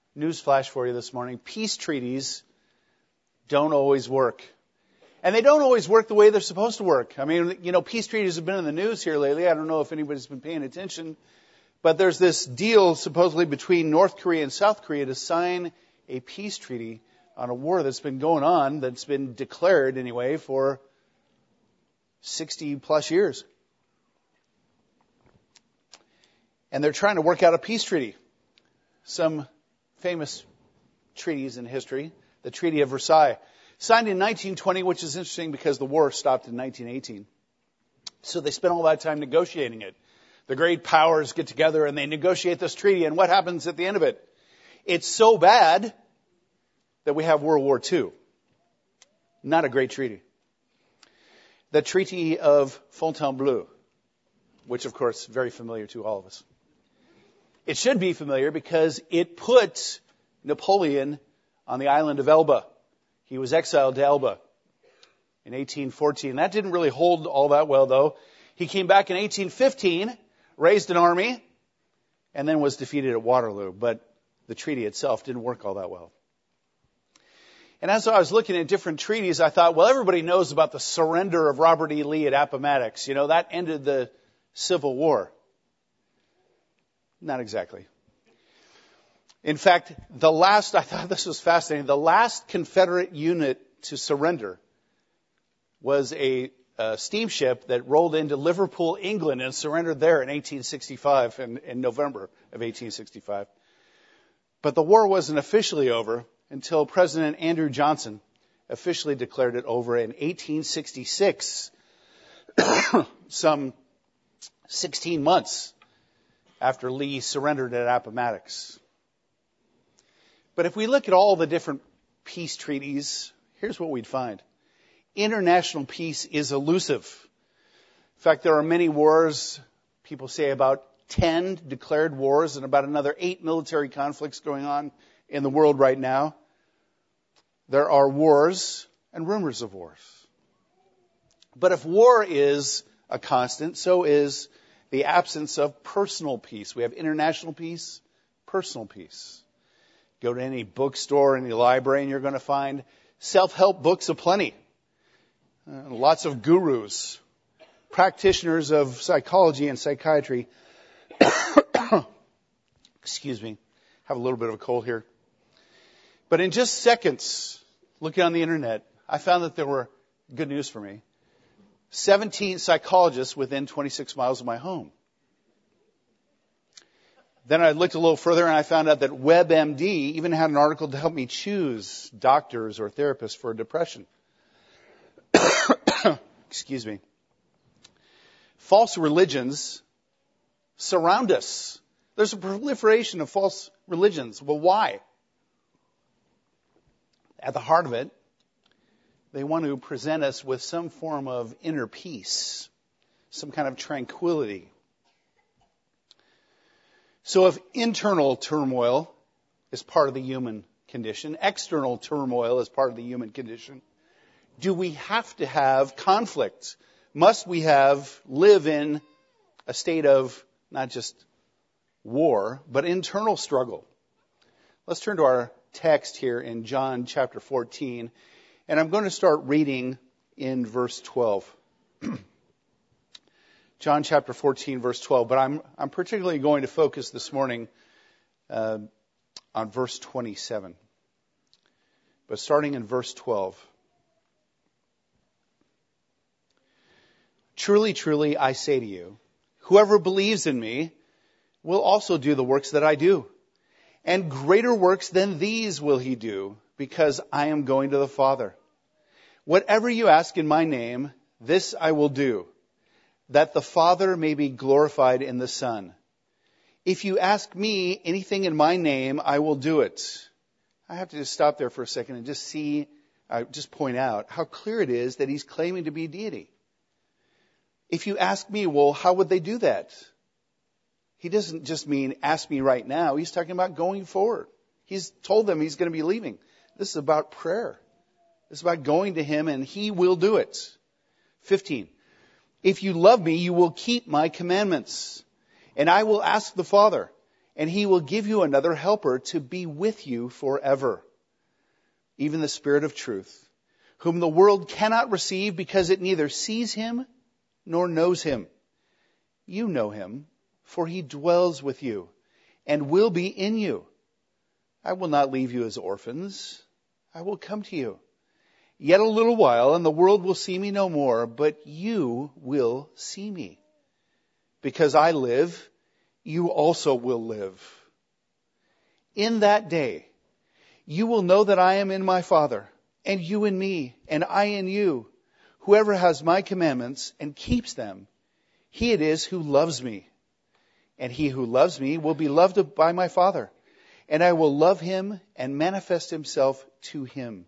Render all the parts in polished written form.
Newsflash for you this morning. Peace treaties don't always work. And they don't always work the way they're supposed to work. I mean, peace treaties have been in the news here lately. I don't know if anybody's been paying attention. But there's this deal supposedly between North Korea and South Korea to sign a peace treaty on a war that's been going on, that's been declared anyway, for 60 plus years. And they're trying to work out a peace treaty. Some famous treaties in history. The Treaty of Versailles, signed in 1920, which is interesting because the war stopped in 1918. So they spent all that time negotiating it. The great powers get together and they negotiate this treaty. And what happens at the end of it? It's so bad that we have World War II. Not a great treaty. The Treaty of Fontainebleau, which of course is very familiar to all of us. It should be familiar because it put Napoleon on the island of Elba. He was exiled to Elba in 1814. That didn't really hold all that well, though. He came back in 1815, raised an army, and then was defeated at Waterloo. But the treaty itself didn't work all that well. And as I was looking at different treaties, I thought, well, everybody knows about the surrender of Robert E. Lee at Appomattox. That ended the Civil War. Not exactly. In fact, I thought this was fascinating, the last Confederate unit to surrender was a steamship that rolled into Liverpool, England, and surrendered there in 1865, in November of 1865. But the war wasn't officially over until President Andrew Johnson officially declared it over in 1866, some 16 months after Lee surrendered at Appomattox. But if we look at all the different peace treaties, here's what we'd find. International peace is elusive. In fact, there are many wars. People say about 10 declared wars and about another 8 military conflicts going on in the world right now. There are wars and rumors of wars. But if war is a constant, so is the absence of personal peace. We have international peace, personal peace. Go to any bookstore, any library, and you're going to find self-help books aplenty. Lots of gurus, practitioners of psychology and psychiatry. Excuse me, have a little bit of a cold here. But in just seconds, looking on the internet, I found that there were, good news for me, 17 psychologists within 26 miles of my home. Then I looked a little further and I found out that WebMD even had an article to help me choose doctors or therapists for depression. Excuse me. False religions surround us. There's a proliferation of false religions. Well, why? At the heart of it, they want to present us with some form of inner peace, some kind of tranquility. So if internal turmoil is part of the human condition, external turmoil is part of the human condition, do we have to have conflict? Must we live in a state of not just war, but internal struggle? Let's turn to our text here in John chapter 14, and I'm going to start reading in verse 12. John chapter 14, verse 12. But I'm particularly going to focus this morning on verse 27. But starting in verse 12. Truly, truly, I say to you, whoever believes in me will also do the works that I do. And greater works than these will he do, because I am going to the Father. Whatever you ask in my name, this I will do, that the Father may be glorified in the Son. If you ask me anything in my name, I will do it. I have to just stop there for a second and just point out how clear it is that he's claiming to be deity. If you ask me, well, how would they do that? He doesn't just mean ask me right now. He's talking about going forward. He's told them he's going to be leaving. This is about prayer. This is about going to him, and he will do it. 15. If you love me, you will keep my commandments. And I will ask the Father, And he will give you another helper to be with you forever, even the Spirit of truth, whom the world cannot receive because it neither sees him nor knows him. You know him, for he dwells with you and will be in you. I will not leave you as orphans. I will come to you. Yet a little while, and the world will see me no more, but you will see me. Because I live, you also will live. In that day, you will know that I am in my Father, and you in me, and I in you. Whoever has my commandments and keeps them, he it is who loves me. And he who loves me will be loved by my Father. And I will love him and manifest myself to him.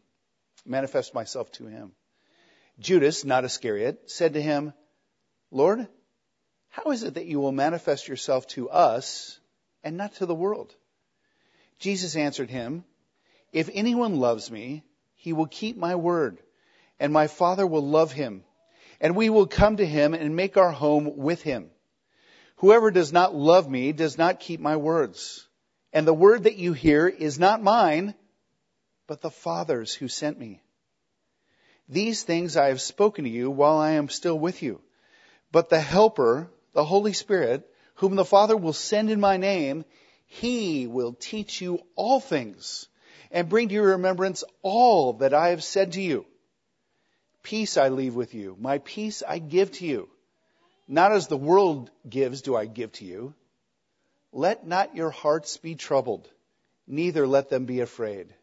Judas, not Iscariot, said to him, Lord, how is it that you will manifest yourself to us and not to the world? Jesus answered him, if anyone loves me, he will keep my word, and my Father will love him, and we will come to him and make our home with him. Whoever does not love me does not keep my words. And the word that you hear is not mine, but the Father's who sent me. These things I have spoken to you while I am still with you. But the Helper, the Holy Spirit, whom the Father will send in my name, he will teach you all things and bring to your remembrance all that I have said to you. Peace I leave with you. My peace I give to you. Not as the world gives do I give to you. Let not your hearts be troubled, neither let them be afraid.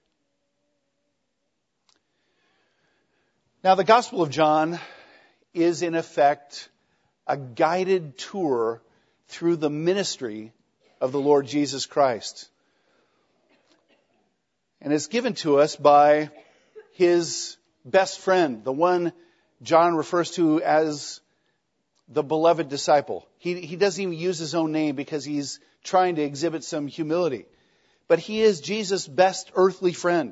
Now, the Gospel of John is in effect a guided tour through the ministry of the Lord Jesus Christ. And it's given to us by his best friend, the one John refers to as the beloved disciple. He doesn't even use his own name because he's trying to exhibit some humility. But he is Jesus' best earthly friend.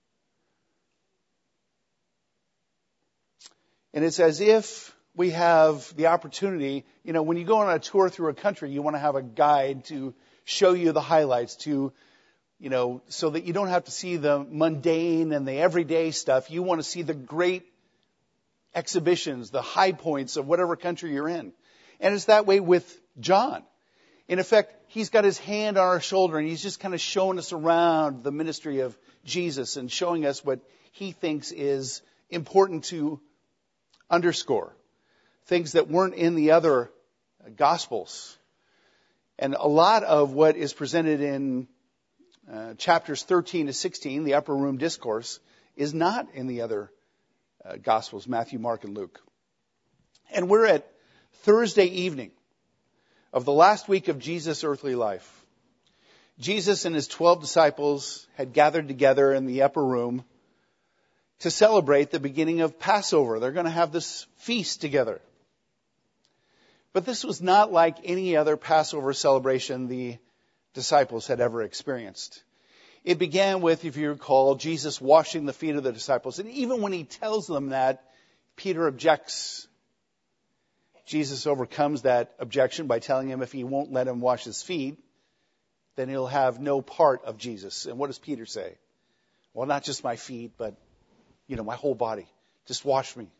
And it's as if we have the opportunity, when you go on a tour through a country, you want to have a guide to show you the highlights, so that you don't have to see the mundane and the everyday stuff. You want to see the great exhibitions, the high points of whatever country you're in. And it's that way with John. In effect, he's got his hand on our shoulder and he's just kind of showing us around the ministry of Jesus and showing us what he thinks is important to underscore. Things that weren't in the other Gospels. And a lot of what is presented in chapters 13 to 16, the Upper Room Discourse, is not in the other Gospels, Matthew, Mark, and Luke. And we're at Thursday evening of the last week of Jesus' earthly life. Jesus and his 12 disciples had gathered together in the upper room to celebrate the beginning of Passover. They're going to have this feast together. But this was not like any other Passover celebration the disciples had ever experienced. It began with, if you recall, Jesus washing the feet of the disciples. And even when he tells them that, Peter objects. Jesus overcomes that objection by telling him if he won't let him wash his feet, then he'll have no part of Jesus. And what does Peter say? Well, not just my feet, but, my whole body. Just wash me.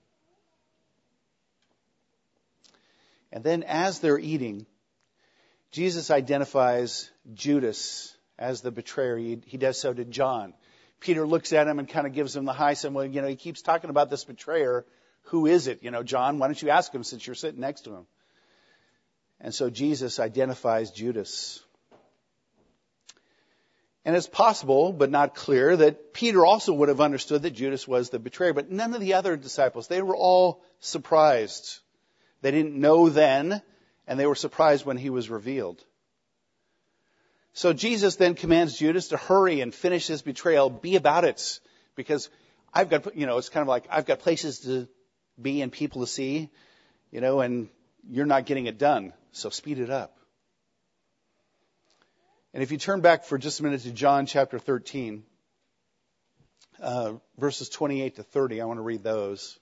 And then as they're eating, Jesus identifies Judas as the betrayer. He does so to John. Peter looks at him and kind of gives him the high, saying, well, he keeps talking about this betrayer. Who is it? John, why don't you ask him since you're sitting next to him? And so Jesus identifies Judas. And it's possible, but not clear, that Peter also would have understood that Judas was the betrayer. But none of the other disciples, they were all surprised. They didn't know then, and they were surprised when he was revealed. So Jesus then commands Judas to hurry and finish his betrayal. Be about it. Because I've got, it's kind of like I've got places to be and people to see, and you're not getting it done. So speed it up. And if you turn back for just a minute to John chapter 13, verses 28 to 30, I want to read those.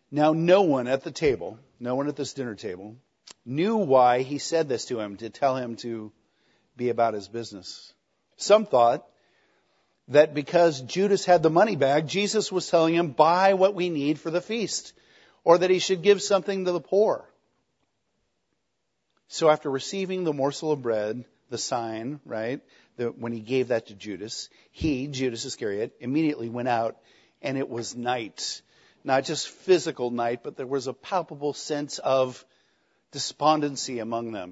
Now no one at the table, no one at this dinner table, knew why he said this to him, to tell him to be about his business. Some thought that because Judas had the money bag, Jesus was telling him, buy what we need for the feast, or that he should give something to the poor. So after receiving the morsel of bread, the sign, right, when he gave that to Judas, he, Judas Iscariot, immediately went out, and it was night. Not just physical night, but there was a palpable sense of despondency among them.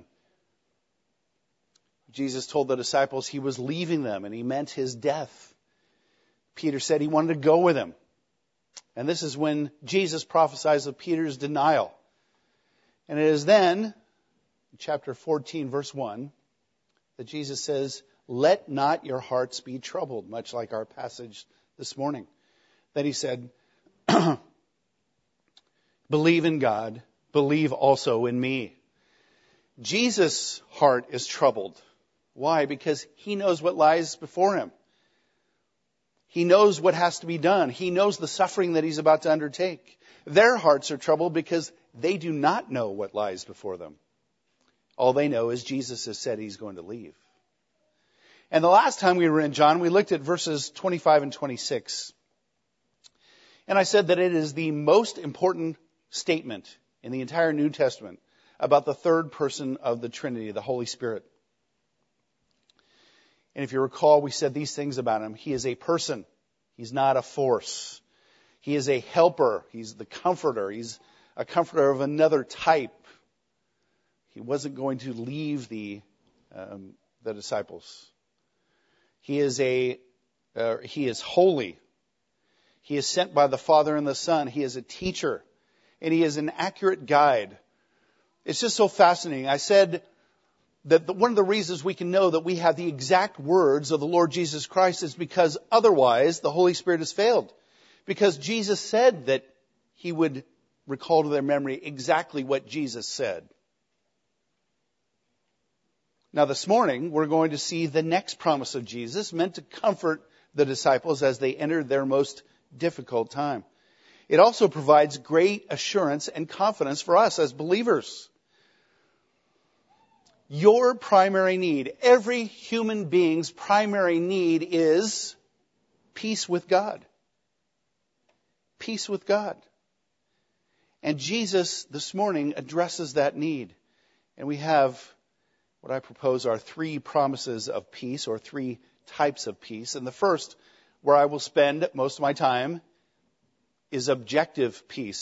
Jesus told the disciples he was leaving them, and he meant his death. Peter said he wanted to go with him. And this is when Jesus prophesies of Peter's denial. And it is then, chapter 14, verse 1, that Jesus says, let not your hearts be troubled, much like our passage this morning. Then he said, believe in God, believe also in me. Jesus' heart is troubled. Why? Because he knows what lies before him. He knows what has to be done. He knows the suffering that he's about to undertake. Their hearts are troubled because they do not know what lies before them. All they know is Jesus has said he's going to leave. And the last time we were in John, we looked at verses 25 and 26. And I said that it is the most important statement in the entire New Testament about the third person of the Trinity, the Holy Spirit. And if you recall, we said these things about him. He is a person. He's not a force. He is a helper. He's the comforter. He's a comforter of another type. He wasn't going to leave the disciples. He is holy. He is sent by the Father and the Son. He is a teacher. And he is an accurate guide. It's just so fascinating. I said that one of the reasons we can know that we have the exact words of the Lord Jesus Christ is because otherwise the Holy Spirit has failed. Because Jesus said that he would recall to their memory exactly what Jesus said. Now this morning, we're going to see the next promise of Jesus meant to comfort the disciples as they entered their most difficult time. It also provides great assurance and confidence for us as believers. Your primary need, every human being's primary need is peace with God. Peace with God. And Jesus this morning addresses that need. And we have what I propose are three promises of peace, or three types of peace. And the first, where I will spend most of my time, is objective peace,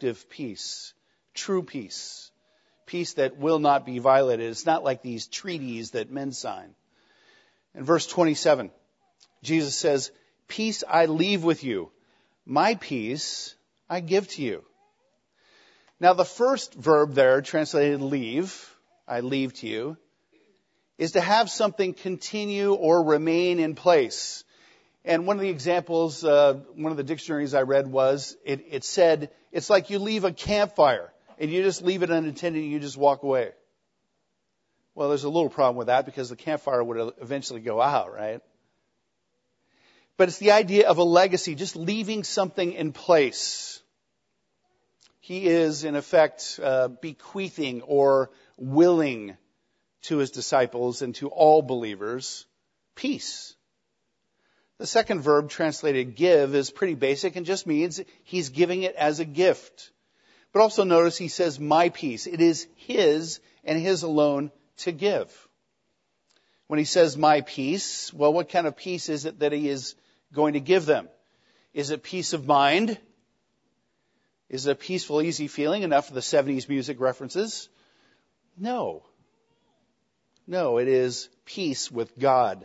true peace, peace that will not be violated. It's not like these treaties that men sign. In verse 27, Jesus says, peace I leave with you, my peace I give to you. Now the first verb there, translated leave, I leave to you, is to have something continue or remain in place. And one of the examples, one of the dictionaries I read was, it said, it's like you leave a campfire and you just leave it unattended and you just walk away. Well, there's a little problem with that because the campfire would eventually go out, right? But it's the idea of a legacy, just leaving something in place. He is, in effect, bequeathing or willing to his disciples and to all believers peace. The second verb, translated give, is pretty basic and just means he's giving it as a gift. But also notice he says, my peace. It is his and his alone to give. When he says my peace, well, what kind of peace is it that he is going to give them? Is it peace of mind? Is it a peaceful, easy feeling? Enough for the 70s music references? No. No, it is peace with God.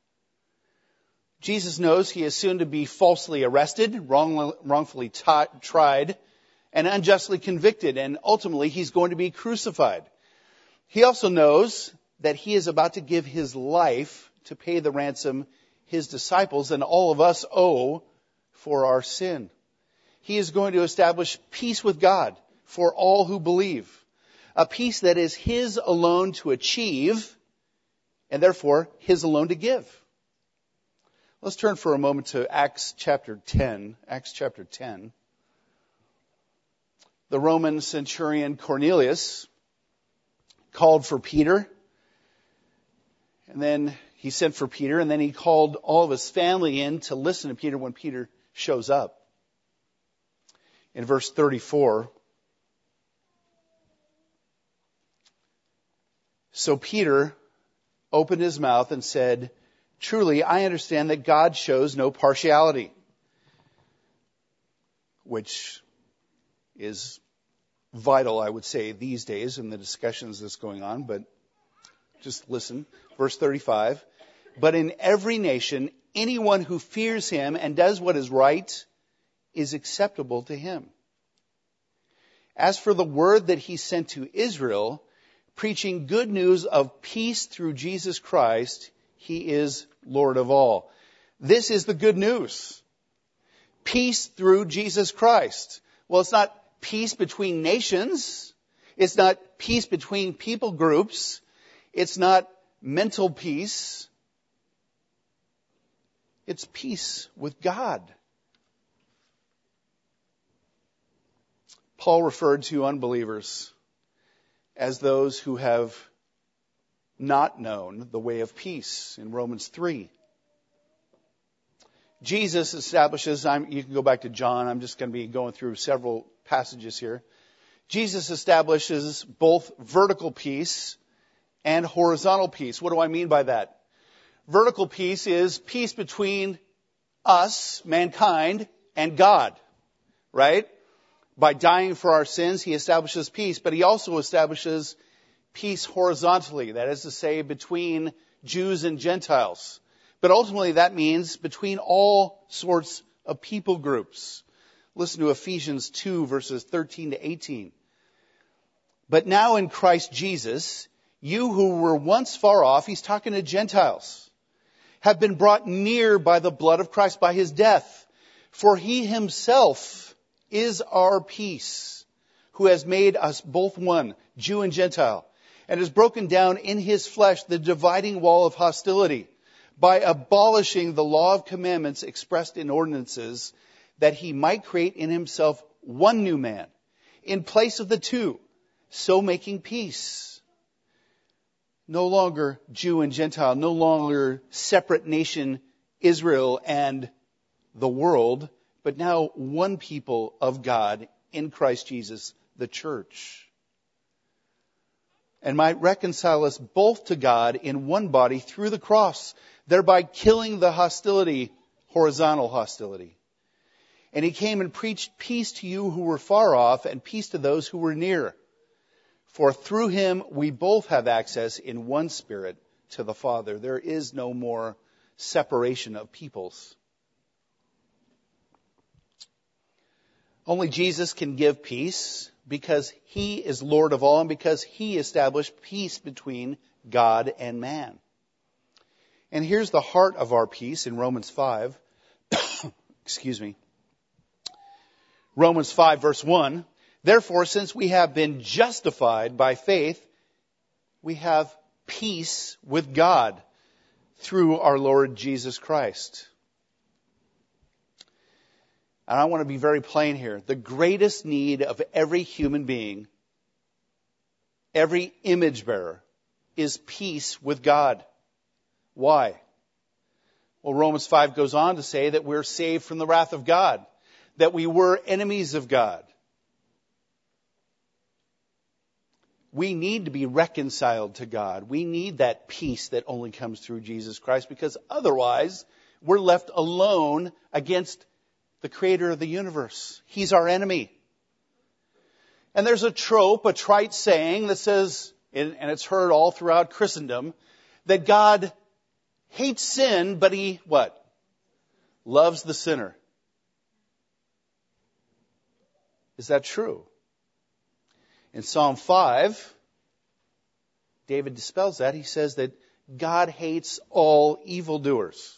Jesus knows he is soon to be falsely arrested, wrongfully tried, and unjustly convicted, and ultimately he's going to be crucified. He also knows that he is about to give his life to pay the ransom his disciples and all of us owe for our sin. He is going to establish peace with God for all who believe, a peace that is his alone to achieve and therefore his alone to give. Let's turn for a moment to Acts chapter 10. Acts chapter 10. the Roman centurion Cornelius called for Peter. And then he sent for Peter, and then he called all of his family in to listen to Peter when Peter shows up. In verse 34, so Peter opened his mouth and said, "Truly, I understand that God shows no partiality," which is vital, I would say, these days in the discussions that's going on, but just listen. Verse 35, "But in every nation, anyone who fears him and does what is right is acceptable to him. As for the word that he sent to Israel, preaching good news of peace through Jesus Christ, he is Lord of all." This is the good news. Peace through Jesus Christ. Well, it's not peace between nations. It's not peace between people groups. It's not mental peace. It's peace with God. Paul referred to unbelievers as those who have not known the way of peace in Romans 3. Jesus establishes, you can go back to John, I'm just going to be going through several passages here. Jesus establishes both vertical peace and horizontal peace. What do I mean by that? Vertical peace is peace between us, mankind, and God, right? By dying for our sins, he establishes peace, but he also establishes peace horizontally, that is to say, between Jews and Gentiles. But ultimately, that means between all sorts of people groups. Listen to Ephesians 2, verses 13 to 18. "But now in Christ Jesus, you who were once far off," he's talking to Gentiles, "have been brought near by the blood of Christ, by his death. For he himself is our peace, who has made us both one, Jew and Gentile, and has broken down in his flesh the dividing wall of hostility, by abolishing the law of commandments expressed in ordinances, that he might create in himself one new man, in place of the two, so making peace. No longer Jew and Gentile, no longer separate nation, Israel and the world, but now one people of God in Christ Jesus, the church. And might reconcile us both to God in one body through the cross, thereby killing the hostility, horizontal hostility. And he came and preached peace to you who were far off, and peace to those who were near. For through him we both have access in one spirit to the Father." There is no more separation of peoples. Only Jesus can give peace because he is Lord of all and because he established peace between God and man. And here's the heart of our peace in Romans 5. Excuse me. Romans 5, verse 1. "Therefore, since we have been justified by faith, we have peace with God through our Lord Jesus Christ." And I want to be very plain here. The greatest need of every human being, every image bearer, is peace with God. Why? Well, Romans 5 goes on to say that we're saved from the wrath of God, that we were enemies of God. We need to be reconciled to God. We need that peace that only comes through Jesus Christ, because otherwise we're left alone against the creator of the universe. He's our enemy. And there's a trope, a trite saying that says, and it's heard all throughout Christendom, that God hates sin, but he, what? Loves the sinner. Is that true? In Psalm 5, David dispels that. He says that God hates all evildoers.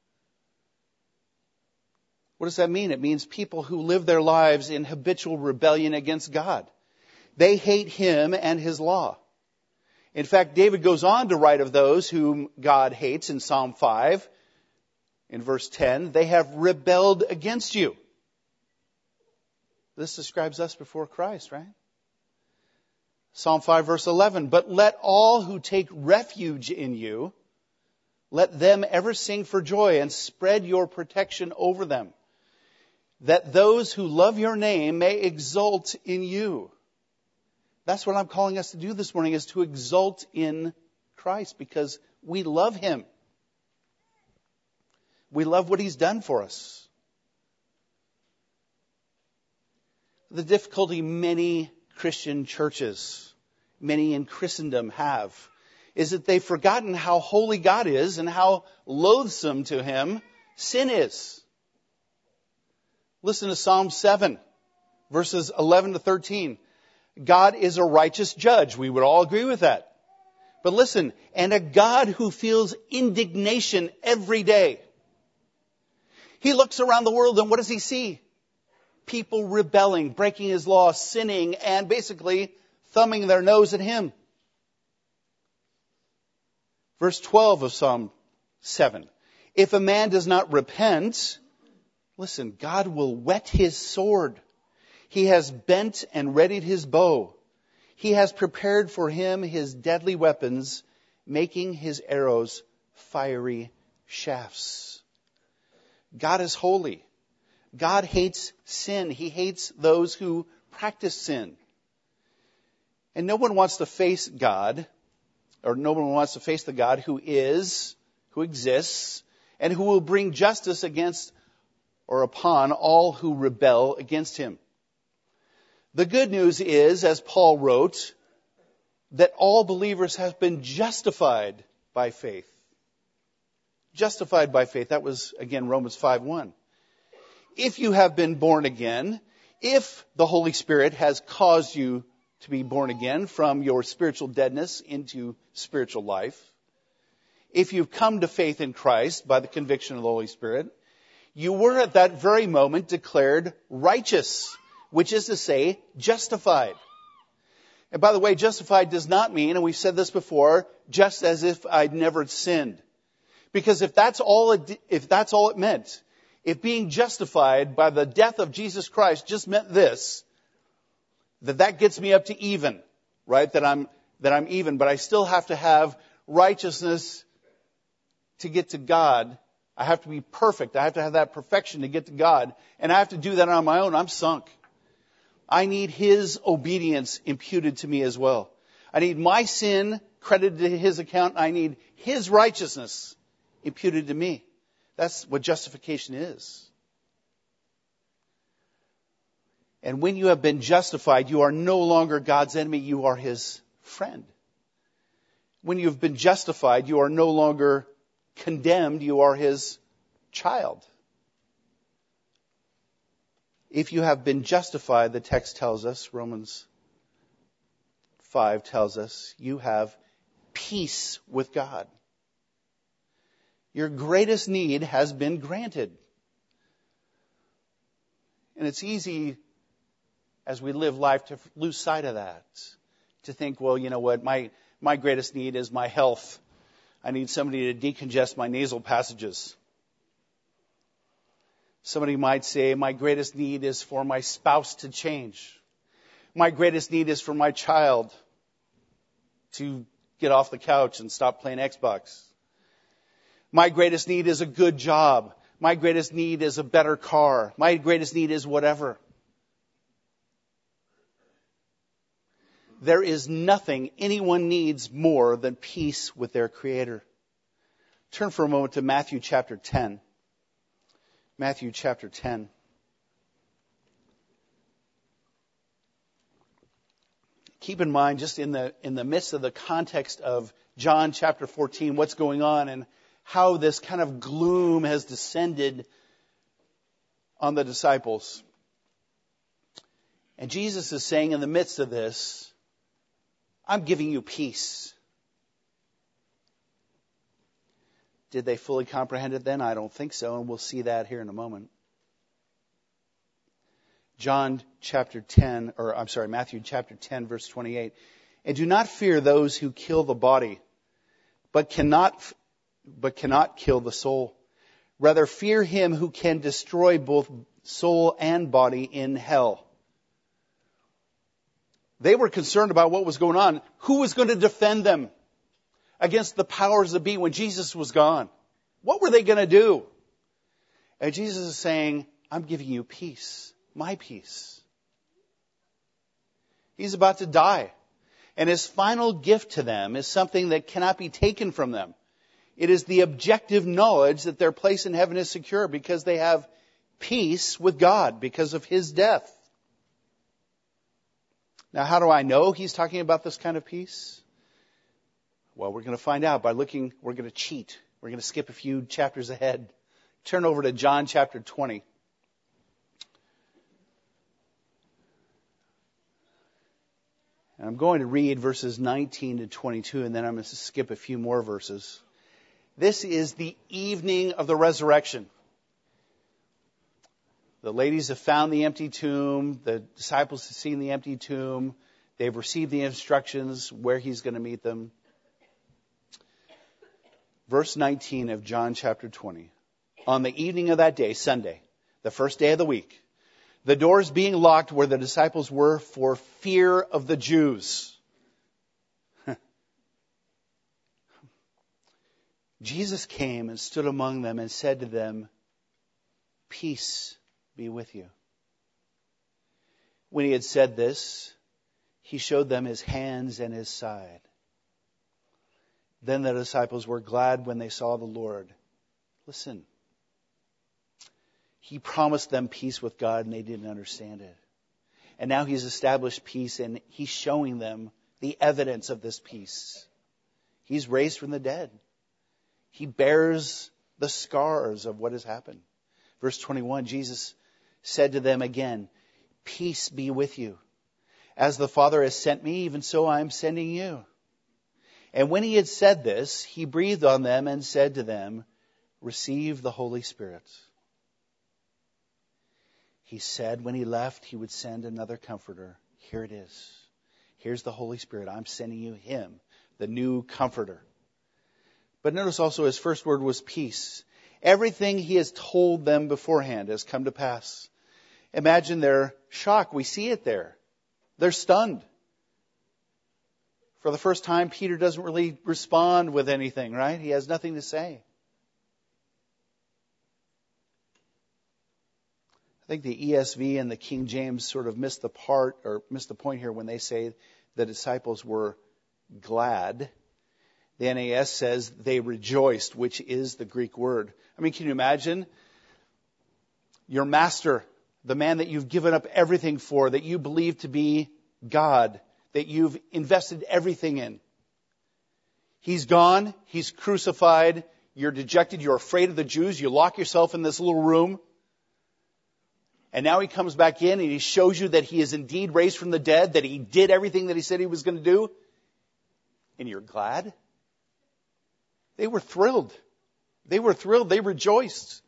What does that mean? It means people who live their lives in habitual rebellion against God. They hate him and his law. In fact, David goes on to write of those whom God hates in Psalm 5. In verse 10, "They have rebelled against you." This describes us before Christ, right? Psalm 5 verse 11, but let all who take refuge in you, let them ever sing for joy and spread your protection over them, that those who love your name may exult in you. That's what I'm calling us to do this morning, is to exult in Christ, because we love Him. We love what He's done for us. The difficulty many Christian churches, many in Christendom have, is that they've forgotten how holy God is and how loathsome to Him sin is. Listen to Psalm 7, verses 11 to 13. God is a righteous judge. We would all agree with that. But listen, and a God who feels indignation every day. He looks around the world and what does He see? People rebelling, breaking His law, sinning, and basically thumbing their nose at Him. Verse 12 of Psalm 7. If a man does not repent, listen, God will whet His sword. He has bent and readied His bow. He has prepared for him His deadly weapons, making His arrows fiery shafts. God is holy. God hates sin. He hates those who practice sin. And no one wants to face God, or no one wants to face the God who is, who exists, and who will bring justice against or upon all who rebel against Him. The good news is, as Paul wrote, that all believers have been justified by faith. Justified by faith. That was, again, Romans 5:1. If you have been born again, if the Holy Spirit has caused you to be born again from your spiritual deadness into spiritual life, if you've come to faith in Christ by the conviction of the Holy Spirit, you were at that very moment declared righteous, which is to say, justified. And by the way, justified does not mean, and we've said this before, just as if I'd never sinned. Because if that's all it meant, if being justified by the death of Jesus Christ just meant this, that gets me up to even, right? That I'm even, but I still have to have righteousness to get to God. I have to be perfect. I have to have that perfection to get to God. And I have to do that on my own. I'm sunk. I need His obedience imputed to me as well. I need my sin credited to His account. I need His righteousness imputed to me. That's what justification is. And when you have been justified, you are no longer God's enemy. You are His friend. When you've been justified, you are no longer condemned. You are His child. If you have been justified, the text tells us, Romans 5 tells us, you have peace with God. Your greatest need has been granted. And it's easy as we live life to lose sight of that. To think, well, you know what, my greatest need is my health. I need somebody to decongest my nasal passages. Somebody might say, my greatest need is for my spouse to change. My greatest need is for my child to get off the couch and stop playing Xbox. My greatest need is a good job. My greatest need is a better car. My greatest need is whatever. There is nothing anyone needs more than peace with their Creator. Turn for a moment to Matthew chapter 10. Matthew chapter 10. Keep in mind, just in the midst of the context of John chapter 14, what's going on and how this kind of gloom has descended on the disciples. And Jesus is saying in the midst of this, I'm giving you peace. Did they fully comprehend it then? I don't think so, and we'll see that here in a moment. Matthew chapter 10, verse 28. And do not fear those who kill the body, but cannot kill the soul. Rather fear him who can destroy both soul and body in hell. They were concerned about what was going on. Who was going to defend them against the powers that be when Jesus was gone? What were they going to do? And Jesus is saying, I'm giving you peace, my peace. He's about to die. And his final gift to them is something that cannot be taken from them. It is the objective knowledge that their place in heaven is secure because they have peace with God because of his death. Now, how do I know he's talking about this kind of peace? Well, we're going to find out by looking. We're going to cheat. We're going to skip a few chapters ahead. Turn over to John chapter 20. And I'm going to read verses 19 to 22, and then I'm going to skip a few more verses. This is the evening of the resurrection. The ladies have found the empty tomb. The disciples have seen the empty tomb. They've received the instructions where he's going to meet them. Verse 19 of John chapter 20. On the evening of that day, Sunday, the first day of the week, the doors being locked where the disciples were for fear of the Jews. Jesus came and stood among them and said to them, peace be with you. When he had said this, he showed them his hands and his side. Then the disciples were glad when they saw the Lord. Listen. He promised them peace with God and they didn't understand it. And now he's established peace and he's showing them the evidence of this peace. He's raised from the dead. He bears the scars of what has happened. Verse 21, Jesus said to them again, peace be with you. As the Father has sent me, even so I am sending you. And when he had said this, he breathed on them and said to them, receive the Holy Spirit. He said when he left, he would send another comforter. Here it is. Here's the Holy Spirit. I'm sending you him, the new comforter. But notice also his first word was peace. Everything he has told them beforehand has come to pass. Imagine their shock. We see it there. They're stunned. For the first time, Peter doesn't really respond with anything, right? He has nothing to say. I think the ESV and the King James sort of missed the point here when they say the disciples were glad. The NAS says they rejoiced, which is the Greek word. I mean, can you imagine your master, the man that you've given up everything for, that you believe to be God, that you've invested everything in? He's gone. He's crucified. You're dejected. You're afraid of the Jews. You lock yourself in this little room. And now he comes back in and he shows you that he is indeed raised from the dead, that he did everything that he said he was going to do. And you're glad? They were thrilled. They were thrilled. They rejoiced.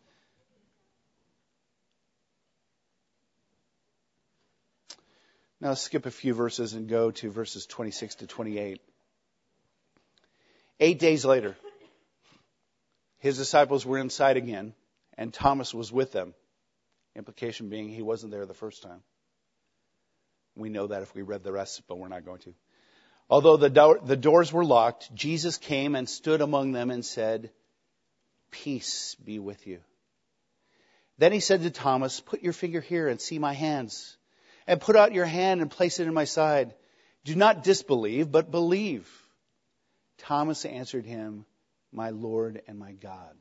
Now let's skip a few verses and go to verses 26 to 28. 8 days later, his disciples were inside again, and Thomas was with them. Implication being he wasn't there the first time. We know that if we read the rest, but we're not going to. Although the doors were locked, Jesus came and stood among them and said, peace be with you. Then he said to Thomas, put your finger here and see my hands, and put out your hand and place it in my side. Do not disbelieve, but believe. Thomas answered him, my Lord and my God.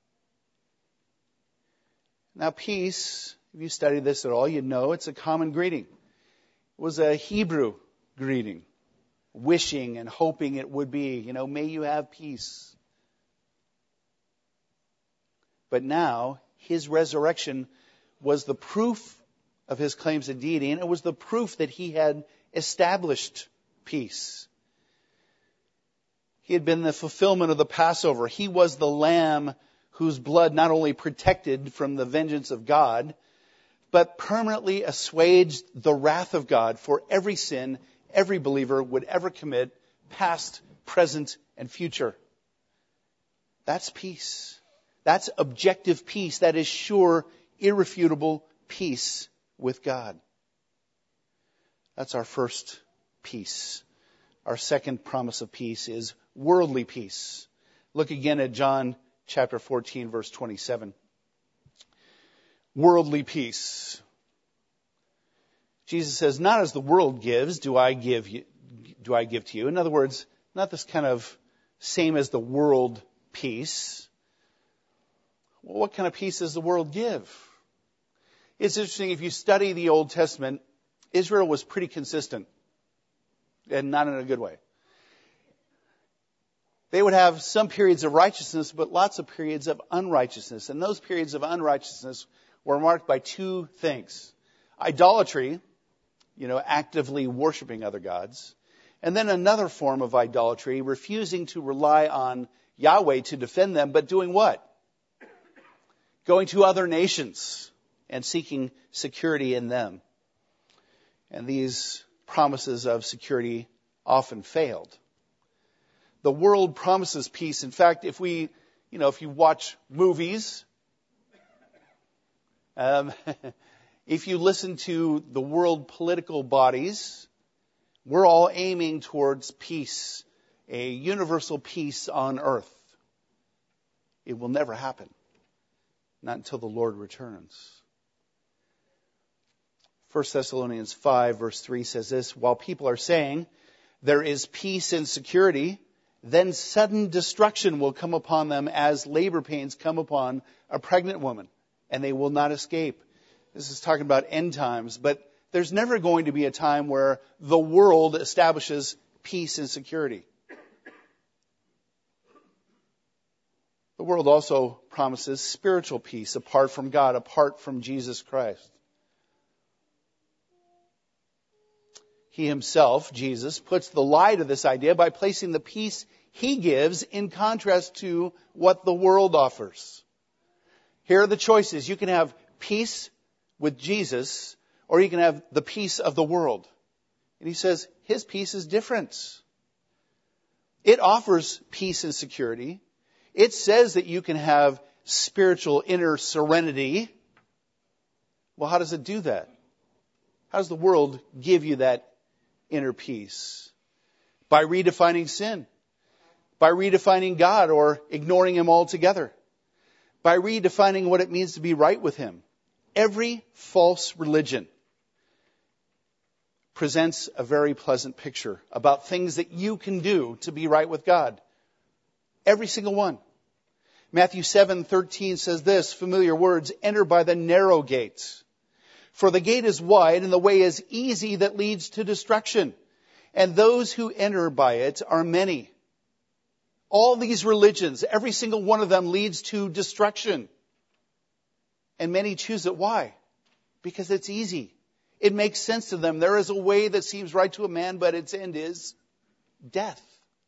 Now, peace, if you study this at all, you know it's a common greeting. It was a Hebrew greeting, wishing and hoping it would be, may you have peace. But now, his resurrection was the proof of his claims of deity, and it was the proof that he had established peace. He had been the fulfillment of the Passover. He was the lamb whose blood not only protected from the vengeance of God, but permanently assuaged the wrath of God for every sin every believer would ever commit, past, present, and future. That's peace. That's objective peace. That is sure, irrefutable peace with God. That's our first peace. Our second promise of peace is worldly peace. Look again at John chapter 14, verse 27. Worldly peace. Jesus says, not as the world gives, do I give to you. In other words, not this kind of same as the world peace. Well, what kind of peace does the world give? It's interesting, if you study the Old Testament, Israel was pretty consistent, and not in a good way. They would have some periods of righteousness, but lots of periods of unrighteousness. And those periods of unrighteousness were marked by two things. Idolatry, actively worshiping other gods. And then another form of idolatry, refusing to rely on Yahweh to defend them, but doing what? Going to other nations and seeking security in them. And these promises of security often failed. The world promises peace. In fact, if you watch movies, if you listen to the world political bodies, we're all aiming towards peace, a universal peace on earth. It will never happen. Not until the Lord returns. 1 Thessalonians 5 verse 3 says this, while people are saying there is peace and security, then sudden destruction will come upon them as labor pains come upon a pregnant woman, and they will not escape. This is talking about end times, but there's never going to be a time where the world establishes peace and security. The world also promises spiritual peace apart from God, apart from Jesus Christ. He himself, Jesus, puts the lie to this idea by placing the peace he gives in contrast to what the world offers. Here are the choices. You can have peace with Jesus, or you can have the peace of the world. And he says his peace is different. It offers peace and security. It says that you can have spiritual inner serenity. Well, how does it do that? How does the world give you that inner peace? By redefining sin. By redefining God or ignoring him altogether. By redefining what it means to be right with him. Every false religion presents a very pleasant picture about things that you can do to be right with God. Every single one. Matthew 7:13 says this, familiar words, enter by the narrow gate. For the gate is wide and the way is easy that leads to destruction. And those who enter by it are many. All these religions, every single one of them leads to destruction. And many choose it. Why? Because it's easy. It makes sense to them. There is a way that seems right to a man, but its end is death.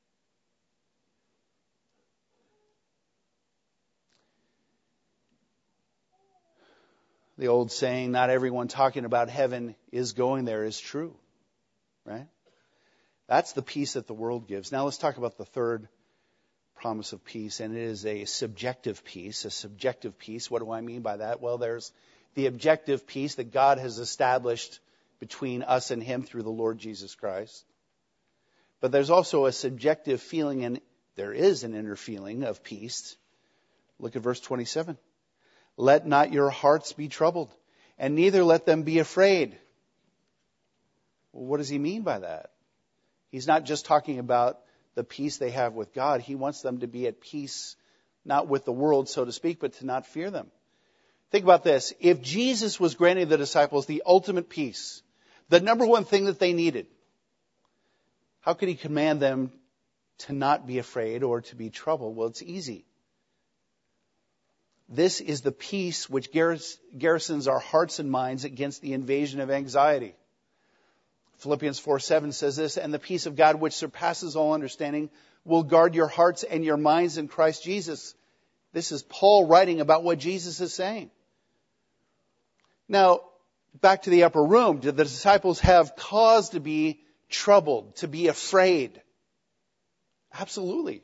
The old saying, not everyone talking about heaven is going there, is true. Right? That's the peace that the world gives. Now let's talk about the third promise of peace, and it is a subjective peace. A subjective peace. What do I mean by that? Well, there's the objective peace that God has established between us and him through the Lord Jesus Christ. But there's also a subjective feeling, and there is an inner feeling of peace. Look at verse 27. Let not your hearts be troubled, and neither let them be afraid. Well, what does he mean by that? He's not just talking about the peace they have with God. He wants them to be at peace, not with the world, so to speak, but to not fear them. Think about this. If Jesus was granting the disciples the ultimate peace, the number one thing that they needed, how could he command them to not be afraid or to be troubled? Well, it's easy. This is the peace which garrisons our hearts and minds against the invasion of anxiety. Philippians 4:7 says this, and the peace of God which surpasses all understanding will guard your hearts and your minds in Christ Jesus. This is Paul writing about what Jesus is saying. Now, back to the upper room. Did the disciples have cause to be troubled, to be afraid? Absolutely.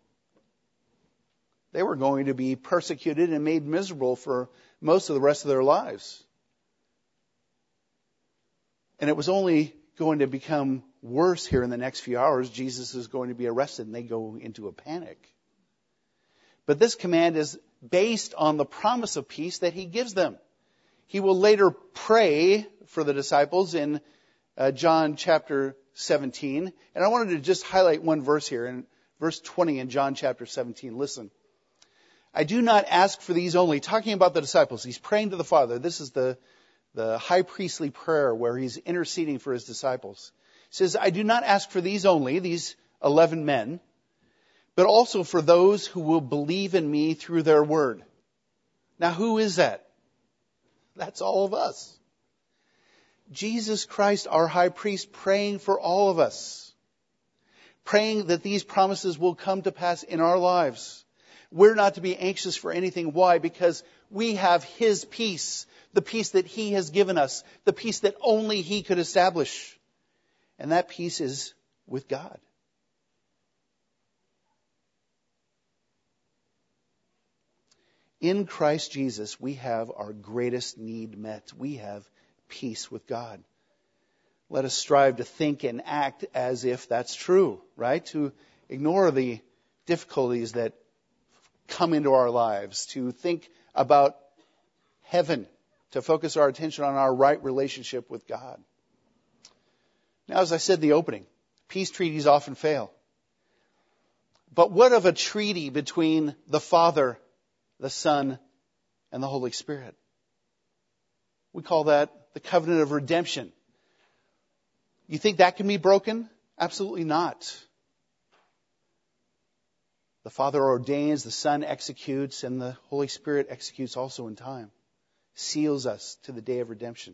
They were going to be persecuted and made miserable for most of the rest of their lives. And it was only going to become worse here in the next few hours. Jesus is going to be arrested and they go into a panic. But this command is based on the promise of peace that he gives them. He will later pray for the disciples in John chapter 17. And I wanted to just highlight one verse here in verse 20 in John chapter 17. Listen. I do not ask for these only. Talking about the disciples. He's praying to the Father. This is the high priestly prayer where he's interceding for his disciples. He says, I do not ask for these only, these 11 men, but also for those who will believe in me through their word. Now, who is that? That's all of us. Jesus Christ, our high priest, praying for all of us. Praying that these promises will come to pass in our lives. We're not to be anxious for anything. Why? Because we have his peace. The peace that he has given us. The peace that only he could establish. And that peace is with God. In Christ Jesus, we have our greatest need met. We have peace with God. Let us strive to think and act as if that's true, right? To ignore the difficulties that come into our lives, to think about heaven, to focus our attention on our right relationship with God. Now, as I said in the opening, peace treaties often fail. But what of a treaty between the Father, the Son, and the Holy Spirit? We call that the covenant of redemption. You think that can be broken? Absolutely not. The Father ordains, the Son executes, and the Holy Spirit executes also in time. Seals us to the day of redemption.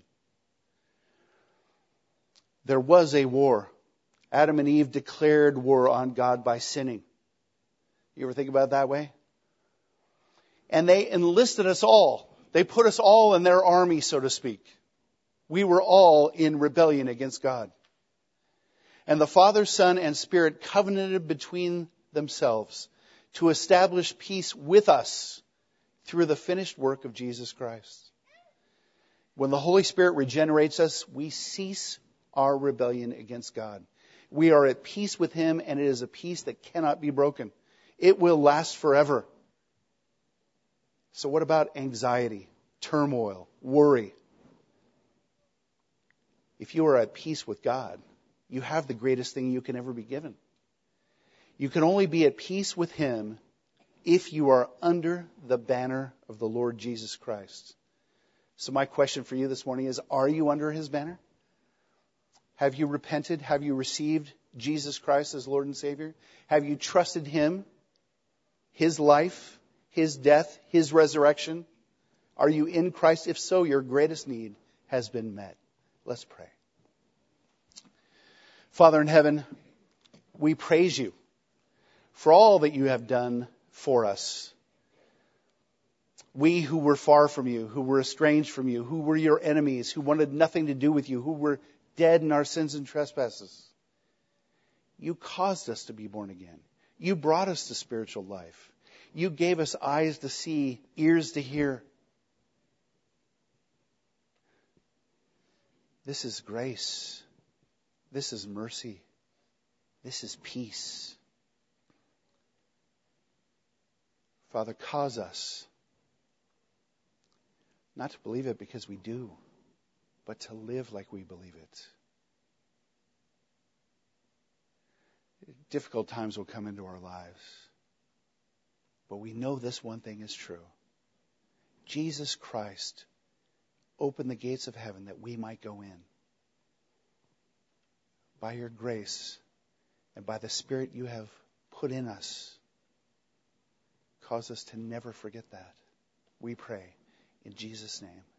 There was a war. Adam and Eve declared war on God by sinning. You ever think about it that way? And they enlisted us all. They put us all in their army, so to speak. We were all in rebellion against God. And the Father, Son, and Spirit covenanted between themselves to establish peace with us through the finished work of Jesus Christ. When the Holy Spirit regenerates us, we cease our rebellion against God. We are at peace with him, and it is a peace that cannot be broken. It will last forever. So what about anxiety, turmoil, worry? If you are at peace with God, you have the greatest thing you can ever be given. You can only be at peace with him if you are under the banner of the Lord Jesus Christ. So my question for you this morning is, are you under his banner? Have you repented? Have you received Jesus Christ as Lord and Savior? Have you trusted him, his life, his death, his resurrection? Are you in Christ? If so, your greatest need has been met. Let's pray. Father in heaven, we praise you for all that you have done for us. We who were far from you, who were estranged from you, who were your enemies, who wanted nothing to do with you, who were dead in our sins and trespasses. You caused us to be born again. You brought us to spiritual life. You gave us eyes to see, ears to hear. This is grace. This is mercy. This is peace. Father, cause us not to believe it because we do, but to live like we believe it. Difficult times will come into our lives, but we know this one thing is true. Jesus Christ opened the gates of heaven that we might go in. By your grace and by the Spirit you have put in us, cause us to never forget that. We pray in Jesus' name.